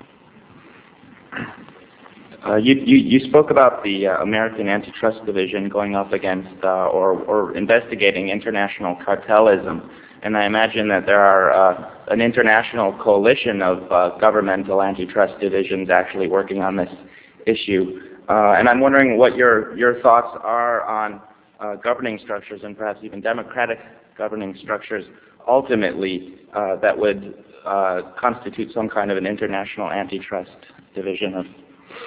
S2: Uh, you, you, you spoke about the uh, American Antitrust Division going up against uh, or, or investigating international cartelism, and I imagine that there are uh, an international coalition of uh, governmental antitrust divisions actually working on this issue. Uh, and I'm wondering what your, your thoughts are on uh, governing structures, and perhaps even democratic governing structures, ultimately uh, that would uh, constitute some kind of an international antitrust division of.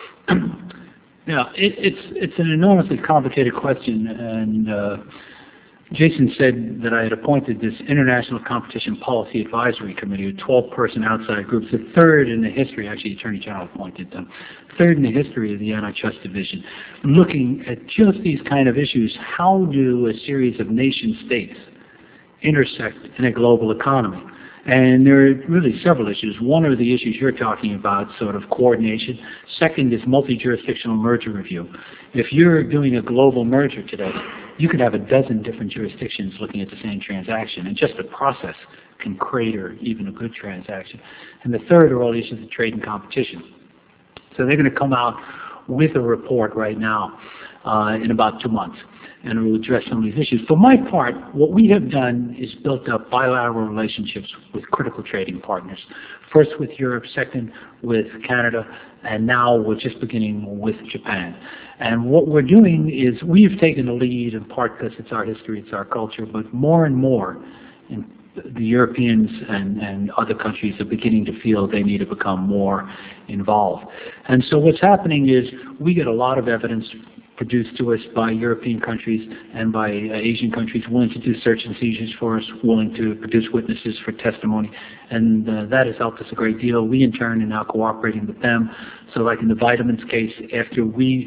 S3: Yeah, it, it's it's an enormously complicated question, and uh, Jason said that I had appointed this International Competition Policy Advisory Committee, a twelve-person outside group, the third in the history, actually the Attorney General appointed them, third in the history of the Antitrust Division, looking at just these kind of issues. How do a series of nation-states intersect in a global economy? And there are really several issues. One are the issues you're talking about, sort of coordination. Second is multi-jurisdictional merger review. If you're doing a global merger today, you could have a dozen different jurisdictions looking at the same transaction, and just the process can crater even a good transaction. And the third are all the issues of trade and competition. So they're going to come out with a report right now uh, in about two months. And it will address some of these issues. For my part, what we have done is built up bilateral relationships with critical trading partners. First with Europe, second with Canada, and now we're just beginning with Japan. And what we're doing is we've taken the lead in part because it's our history, it's our culture, but more and more in the Europeans and, and other countries are beginning to feel they need to become more involved. And so what's happening is we get a lot of evidence produced to us by European countries and by uh, Asian countries willing to do search and seizures for us, willing to produce witnesses for testimony, and uh, that has helped us a great deal. We in turn are now cooperating with them. So like in the vitamins case, after we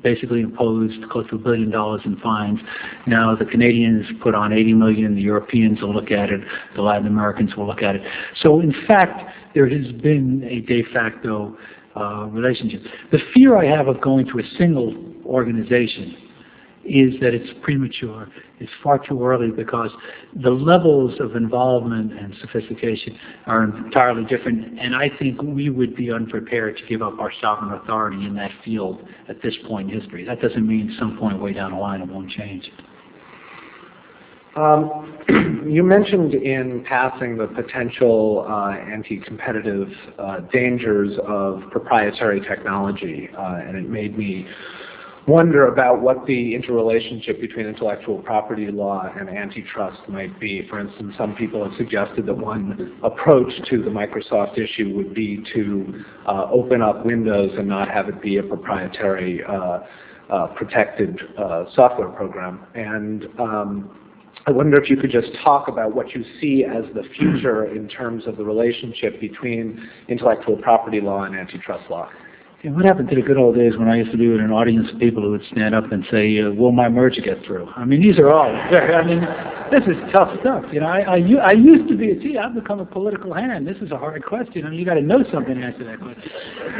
S3: basically imposed close to a billion dollars in fines. Now the Canadians put on eighty million, the Europeans will look at it, the Latin Americans will look at it. So in fact, there has been a de facto uh, relationship. The fear I have of going to a single organization is that it's premature. It's far too early because the levels of involvement and sophistication are entirely different, and I think we would be unprepared to give up our sovereign authority in that field at this point in history. That doesn't mean at some point way down the line it won't change.
S5: Um, you mentioned in passing the potential uh, anti-competitive uh, dangers of proprietary technology, uh, and it made me wonder about what the interrelationship between intellectual property law and antitrust might be. For instance, some people have suggested that one approach to the Microsoft issue would be to uh, open up Windows and not have it be a proprietary uh, uh, protected uh, software program. And um, I wonder if you could just talk about what you see as the future in terms of the relationship between intellectual property law and antitrust law.
S3: Yeah, what happened to the good old days when I used to do it in an audience of people who would stand up and say, uh, will my merger get through? I mean, these are all, I mean, this is tough stuff. You know, I, I, I used to be a, gee, I've become a political hand. This is a hard question. I mean, you got to know something to answer that question.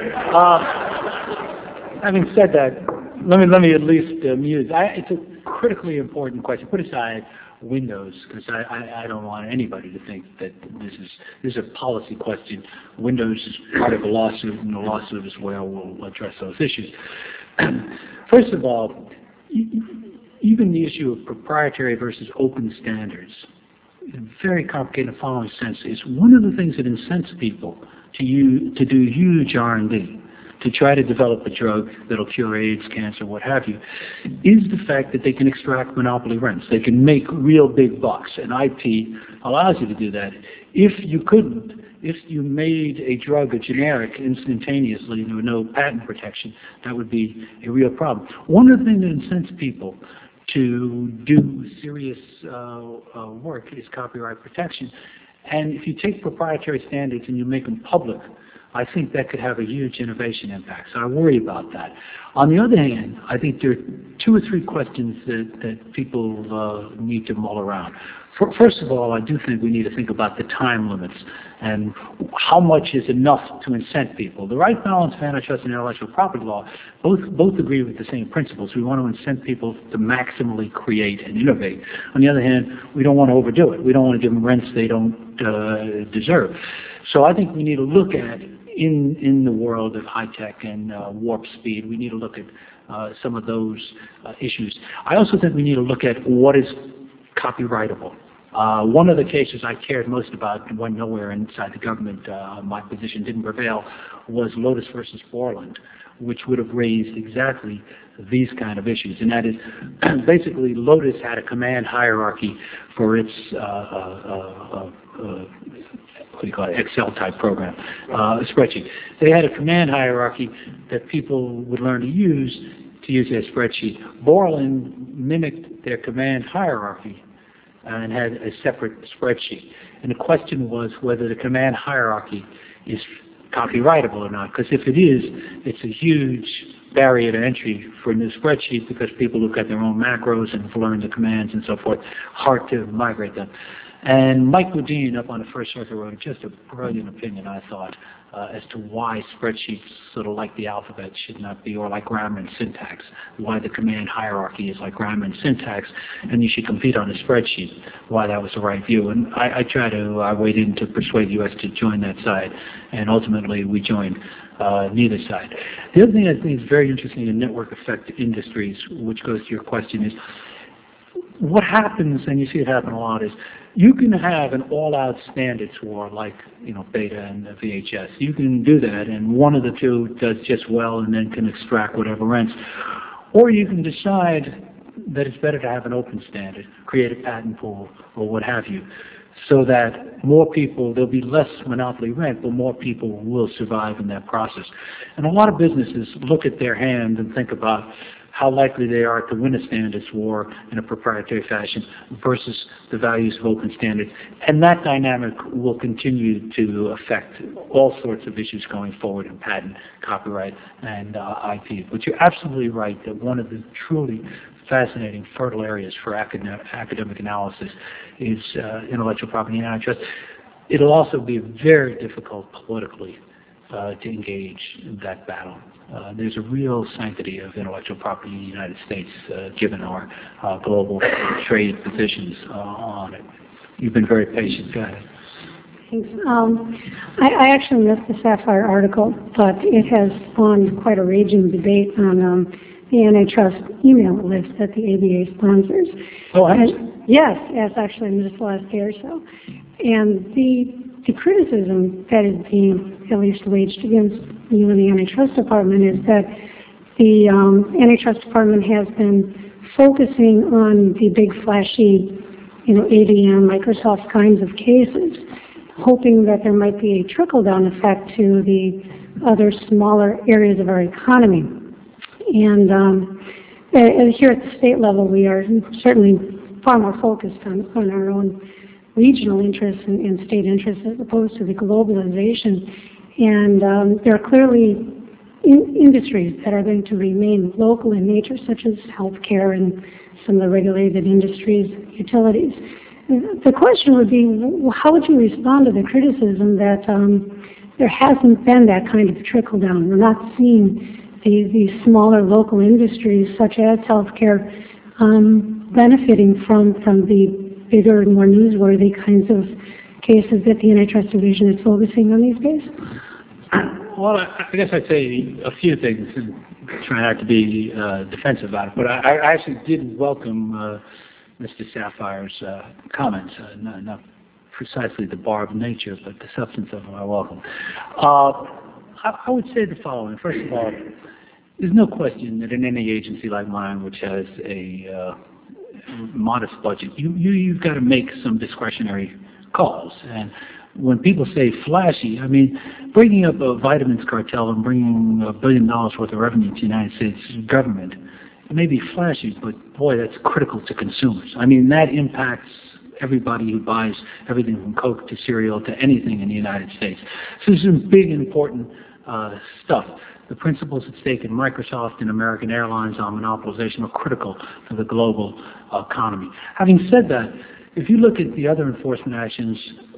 S3: Uh, having said that, let me, let me at least uh, muse. I, it's a critically important question. Put aside Windows, because I, I, I don't want anybody to think that this is this is a policy question. Windows is part of a lawsuit, and the lawsuit as well will address those issues. First of all, even the issue of proprietary versus open standards, very complicated in the following sense, is one of the things that incents people to you to do huge R and D, to try to develop a drug that'll cure AIDS, cancer, what have you, is the fact that they can extract monopoly rents. They can make real big bucks, and I P allows you to do that. If you couldn't, if you made a drug a generic instantaneously, there were no patent protection, that would be a real problem. One of the things that incents people to do serious uh, uh, work is copyright protection. And if you take proprietary standards and you make them public, I think that could have a huge innovation impact. So I worry about that. On the other hand, I think there are two or three questions that, that people uh, need to mull around. For, first of all, I do think we need to think about the time limits and how much is enough to incent people. The right balance of antitrust and intellectual property law both, both agree with the same principles. We want to incent people to maximally create and innovate. On the other hand, we don't want to overdo it. We don't want to give them rents they don't uh, deserve. So I think we need to look at In, in the world of high-tech and uh, warp speed, we need to look at uh, some of those uh, issues. I also think we need to look at what is copyrightable. Uh, one of the cases I cared most about and went nowhere inside the government, uh, my position didn't prevail, was Lotus versus Borland, which would have raised exactly these kind of issues. And that is, basically, Lotus had a command hierarchy for its uh, uh, uh, uh, what do you call it, Excel type program, uh, spreadsheet. They had a command hierarchy that people would learn to use to use their spreadsheet. Borland mimicked their command hierarchy and had a separate spreadsheet. And the question was whether the command hierarchy is copyrightable or not, because if it is, it's a huge barrier to entry for a new spreadsheet because people look at their own macros and have learned the commands and so forth, hard to migrate them. And Mike Woodine up on the First Circuit wrote just a brilliant opinion, I thought, uh, as to why spreadsheets sort of like the alphabet should not be, or like grammar and syntax, why the command hierarchy is like grammar and syntax, and you should compete on a spreadsheet, why that was the right view. And I, I try to, I waited in to persuade U S to join that side, and ultimately we joined uh, neither side. The other thing I think is very interesting in network effect industries, which goes to your question, is what happens, and you see it happen a lot, is you can have an all-out standards war like, you know, Beta and V H S. You can do that, and one of the two does just well and then can extract whatever rents. Or you can decide that it's better to have an open standard, create a patent pool, or what have you, so that more people, there'll be less monopoly rent, but more people will survive in that process. And a lot of businesses look at their hand and think about how likely they are to win a standards war in a proprietary fashion versus the values of open standards. And that dynamic will continue to affect all sorts of issues going forward in patent, copyright, and uh, I P. But you're absolutely right that one of the truly fascinating, fertile areas for academic, academic analysis is uh, intellectual property and antitrust. It'll also be very difficult politically uh, to engage in that battle. Uh, there's a real sanctity of intellectual property in the United States, uh, given our uh, global trade positions uh, on it. You've been very patient. Go ahead.
S6: Thanks. Um, I, I actually missed the Sapphire article, but it has spawned quite a raging debate on um, the antitrust email list that the A B A sponsors.
S3: Oh, actually?
S6: And, yes, yes, actually, in just the last day or so. And the the criticism that is being at least waged against you and the antitrust department is that the um, antitrust department has been focusing on the big flashy, you know, A D M, Microsoft kinds of cases, hoping that there might be a trickle-down effect to the other smaller areas of our economy. And um, uh, here at the state level, we are certainly far more focused on, on our own regional interests and, and state interests as opposed to the globalization. And um, there are clearly in industries that are going to remain local in nature, such as healthcare and some of the regulated industries, utilities. The question would be, how would you respond to the criticism that um, there hasn't been that kind of trickle down? We're not seeing the, the smaller local industries, such as healthcare, um, benefiting from, from the bigger and more newsworthy kinds of cases that the antitrust division is focusing on these days?
S3: Well, I, I guess I'd say a few things, and try not to be uh, defensive about it. But I, I actually did welcome uh, Mister Sapphire's uh, comments, uh, not, not precisely the barbed nature, but the substance of them I welcome. Uh, I, I would say the following. First of all, there's no question that in any agency like mine, which has a uh, modest budget, you, you, you've got to make some discretionary calls. And when people say flashy, I mean, bringing up a vitamins cartel and bringing a billion dollars worth of revenue to the United States government, it may be flashy, but boy, that's critical to consumers. I mean, that impacts everybody who buys everything from Coke to cereal to anything in the United States. So this is big, important uh, stuff. The principles at stake in Microsoft and American Airlines on monopolization are critical to the global uh, economy. Having said that, if you look at the other enforcement actions,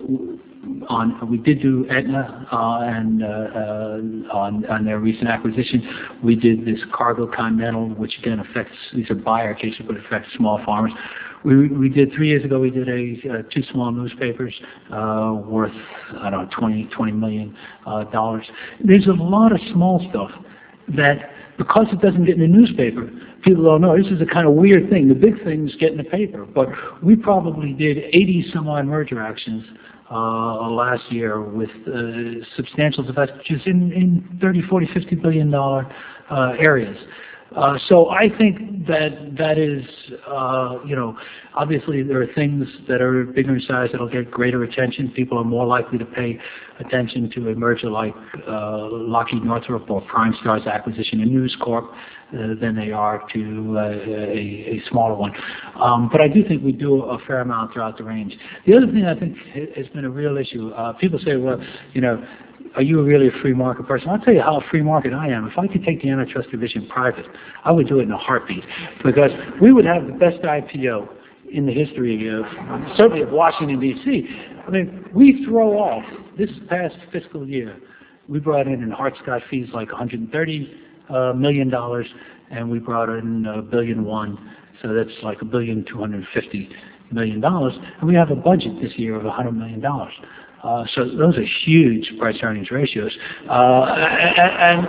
S3: on we did do Aetna uh, and uh, uh, on, on their recent acquisition, we did this Cargill Continental, which again affects, these are buyer cases, but affects small farmers. We, we did, three years ago, we did a, uh, two small newspapers uh, worth, I don't know, twenty, twenty million dollars. There's a lot of small stuff that, because it doesn't get in the newspaper, people don't know. This is a kind of weird thing. The big things get in the paper, but we probably did eighty some odd merger actions uh, last year with uh, substantial divestitures in, in thirty, forty, fifty billion dollar uh, areas. Uh, so I think that that is, uh, you know, obviously there are things that are bigger in size that will get greater attention. People are more likely to pay attention to a merger like uh, Lockheed Northrop or PrimeStar's acquisition of News Corp uh, than they are to uh, a, a smaller one. Um, but I do think we do a fair amount throughout the range. The other thing I think has been a real issue, uh, people say, well, you know, are you really a free market person? I'll tell you how free market I am. If I could take the antitrust division private, I would do it in a heartbeat, because we would have the best I P O in the history of, certainly of Washington, D C I mean, we throw off, this past fiscal year, we brought in in Hart-Scott fees like one hundred thirty uh, million dollars, and we brought in a billion one, so that's like a billion two hundred fifty million dollars, and we have a budget this year of one hundred million dollars. Uh, so those are huge price-earnings ratios. Uh, and,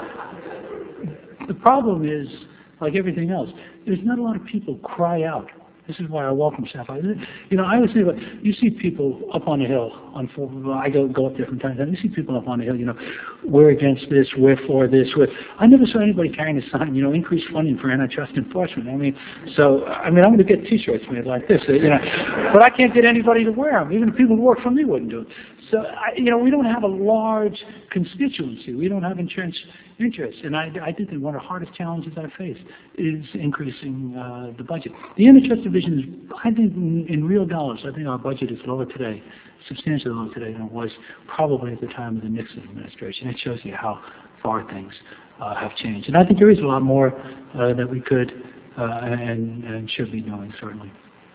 S3: and the problem is, like everything else, there's not a lot of people cry out. This is why I welcome Sapphire. You know, I always think about, you see people up on the Hill, on, I go, go up there from time to time, you see people up on the Hill, you know, we're against this, we're for this, we're, I never saw anybody carrying a sign, you know, increase funding for antitrust enforcement. I mean, so, I mean, I'm going to get t-shirts made like this, you know, but I can't get anybody to wear them. Even the people who work for me wouldn't do it. So, I, you know, we don't have a large constituency. We don't have entrenched interest. And I, I think that one of the hardest challenges I face is increasing uh, the budget. The antitrust division is, I think, in, in real dollars, I think our budget is lower today, substantially lower today than it was probably at the time of the Nixon administration. It shows you how far things uh, have changed. And I think there is a lot more uh, that we could uh, and, and should be doing, certainly.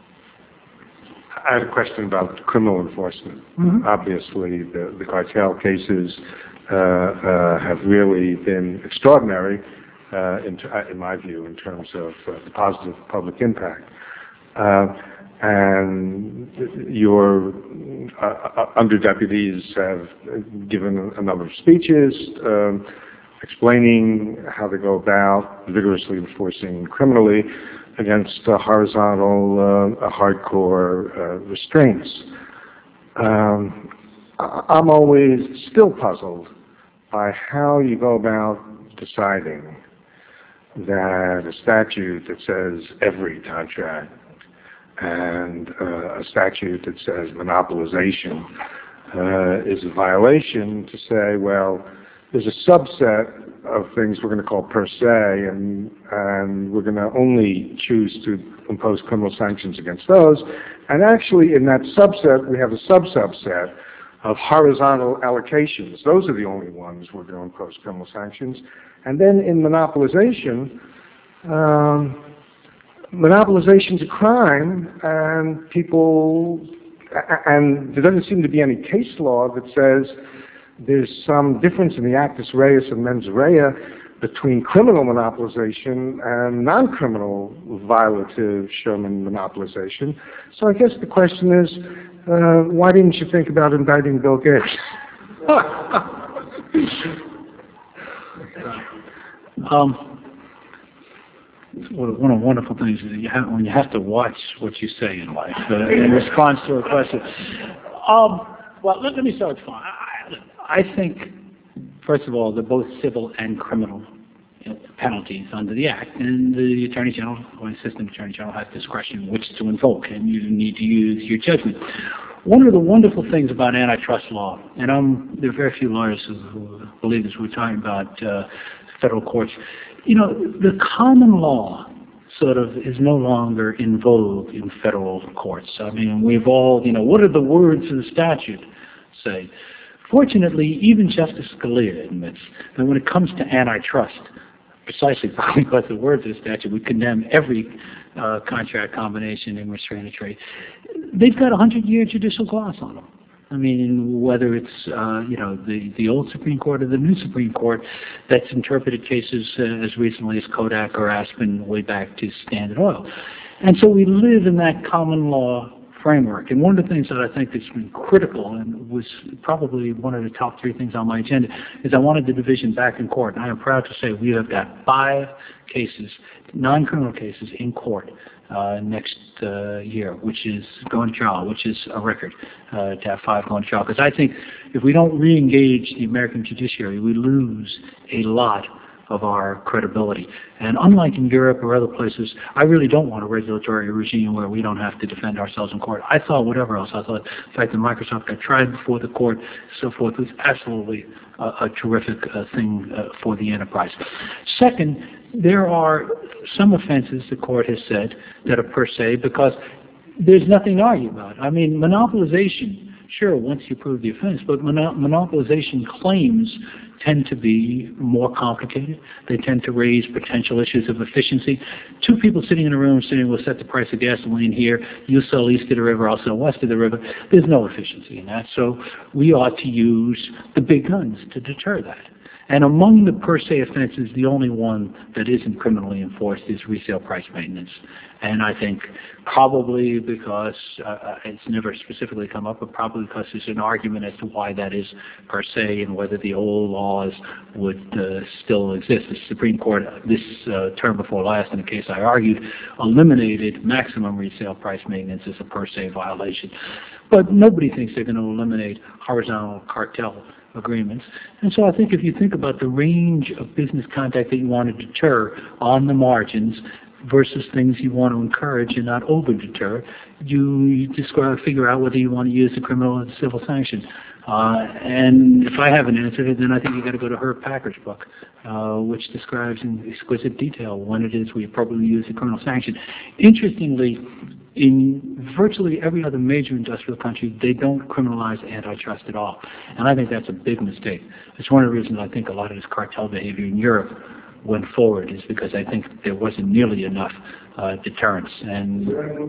S7: I had a question about criminal enforcement.
S3: Mm-hmm.
S7: Obviously, the, the cartel cases uh, uh, have really been extraordinary, uh, in, in my view, in terms of uh, the positive public impact. Uh, and your uh, under deputies have given a number of speeches um, explaining how they go about vigorously enforcing criminally against uh, horizontal, uh, hardcore uh, restraints. Um, I'm always still puzzled by how you go about deciding that a statute that says every contract and uh, a statute that says monopolization uh, is a violation to say, well, there's a subset of things we're going to call per se, and, and we're going to only choose to impose criminal sanctions against those. And actually, in that subset, we have a sub-subset of horizontal allocations. Those are the only ones we're going to impose criminal sanctions. And then in monopolization, um, monopolization's a crime, and people, and there doesn't seem to be any case law that says there's some difference in the actus reus and mens rea between criminal monopolization and non-criminal violative Sherman monopolization. So I guess the question is, uh, why didn't you think about indicting Bill Gates?
S3: um, one of the wonderful things is you have, when you have to watch what you say in life uh, in response to a question. Um, well, let, let me start with fun. I think, first of all, they're both civil and criminal penalties under the Act, and the Attorney General or Assistant Attorney General has discretion which to invoke, and you need to use your judgment. One of the wonderful things about antitrust law, and I'm, there are very few lawyers who, who believe this, we're talking about uh, federal courts, you know, the common law sort of is no longer in vogue in federal courts. I mean, we've all, you know, what do the words of the statute say? Fortunately, even Justice Scalia admits that when it comes to antitrust, precisely because the words of the statute would condemn every uh, contract combination in restraint trade, they've got a hundred-year judicial gloss on them. I mean, whether it's uh, you know the, the old Supreme Court or the new Supreme Court that's interpreted cases uh, as recently as Kodak or Aspen way back to Standard Oil. And so we live in that common law framework. And one of the things that I think that's been critical and was probably one of the top three things on my agenda is I wanted the division back in court. And I am proud to say we have got five cases, non-criminal cases in court uh, next uh, year, which is going to trial, which is a record uh, to have five going to trial. Because I think if we don't re-engage the American judiciary, we lose a lot of our credibility. And unlike in Europe or other places, I really don't want a regulatory regime where we don't have to defend ourselves in court. I thought whatever else. I thought the fact that Microsoft got tried before the court, so forth, was absolutely a, a terrific uh, thing uh, for the enterprise. Second, there are some offenses, the court has said, that are per se because there's nothing to argue about. I mean, monopolization, sure, once you prove the offense, but mono monopolization claims tend to be more complicated. They tend to raise potential issues of efficiency. Two people sitting in a room saying, we'll set the price of gasoline here, you sell east of the river, I'll sell west of the river. There's no efficiency in that, so we ought to use the big guns to deter that. And among the per se offenses, the only one that isn't criminally enforced is resale price maintenance. And I think probably because uh, it's never specifically come up, but probably because there's an argument as to why that is per se and whether the old laws would uh, still exist. The Supreme Court, this uh, term before last, in the case I argued, eliminated maximum resale price maintenance as a per se violation. But nobody thinks they're going to eliminate horizontal cartel agreements. And so I think if you think about the range of business contact that you want to deter on the margins, versus things you want to encourage and not over-deter. You, you describe, figure out whether you want to use the criminal or the civil sanction. Uh, and if I have an answer, then I think you've got to go to Herb Packard's book, uh, which describes in exquisite detail when it is we appropriately use the criminal sanction. Interestingly, in virtually every other major industrial country, they don't criminalize antitrust at all. And I think that's a big mistake. It's one of the reasons I think a lot of this cartel behavior in Europe went forward, is because I think there wasn't nearly enough uh, deterrence. And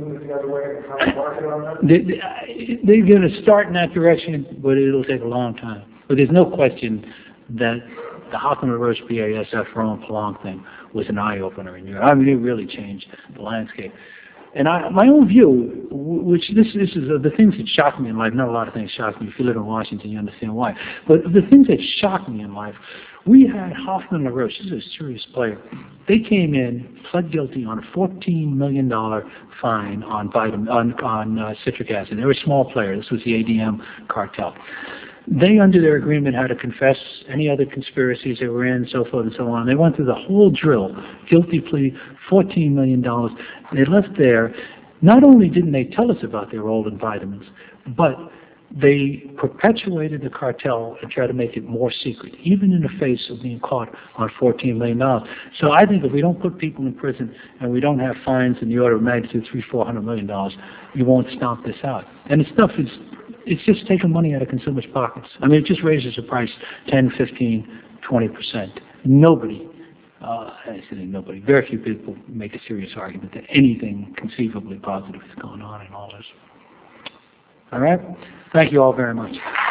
S3: they, they, they're going to start in that direction, but it'll take a long time. But there's no question that the Hoffman LaRoche B A S F Roman Pelong thing was an eye-opener in Europe. I mean, it really changed the landscape. And I, my own view, which this, this is uh, the things that shock me in life, not a lot of things shock me. If you live in Washington, you understand why. But the things that shock me in life, we had Hoffman LaRoche, this is a serious player. They came in, pled guilty on a fourteen million dollars fine on, vitamin, on, on uh, citric acid. They were a small player. This was the A D M cartel. They, under their agreement, had to confess any other conspiracies they were in, so forth and so on. They went through the whole drill, guilty plea, fourteen million dollars. They left there. Not only didn't they tell us about their role in vitamins, but they perpetuated the cartel and tried to make it more secret, even in the face of being caught on fourteen million dollars. So I think if we don't put people in prison and we don't have fines in the order of magnitude three, four hundred million dollars, you won't stomp this out. And the stuff is, it's just taking money out of consumers' pockets. I mean, it just raises the price ten, fifteen, twenty percent. Nobody, uh, I say nobody, very few people make a serious argument that anything conceivably positive is going on in all this. All right? Thank you all very much.